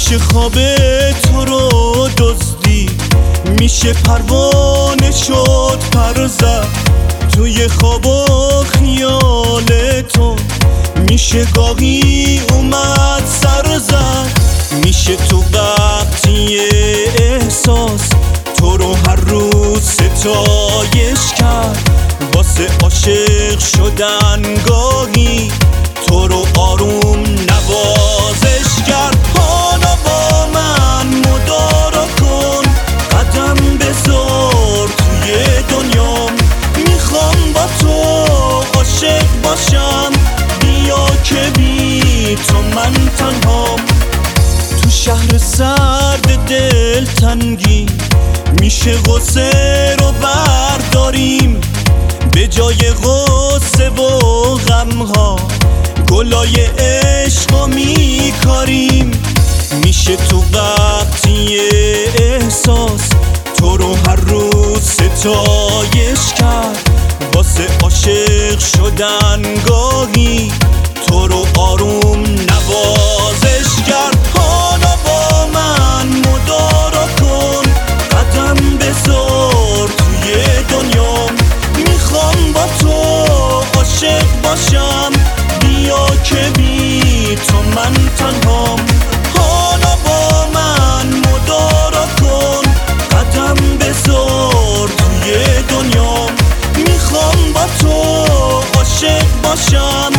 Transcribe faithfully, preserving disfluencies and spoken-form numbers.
میشه خواب تو رو دزدی، میشه پروانه شد پر زد توی خواب و خیال تو، میشه گاهی اومد سر زد، میشه تو وقتی احساس تو رو هر روز ستایش کرد، واسه عاشق شدن گاهی تو رو آروم نوازش کرد. حالا با من مدارا کن، قدم بذار توی دنیام، میخوام با تو عاشق باشم، بیا که بی تو من تنهام. تو شهر سرد دلتنگی میشه غصه رو برداریم، به جای غصه و غمها گلای عشقو میکاریم. میشه تو وقتی احساس تو رو هر روز ستایش کرد، واسه عاشق شدن گاهی تو رو آروم نوازش کرد. حالا با من مدارا کن، قدم بذار توی دنیام، میخوام با تو عاشق باشم، بیا که بی تو من تنهام. حالا با من مدارا کن، قدم بذار توی دنیام، میخوام با تو عاشق باشم،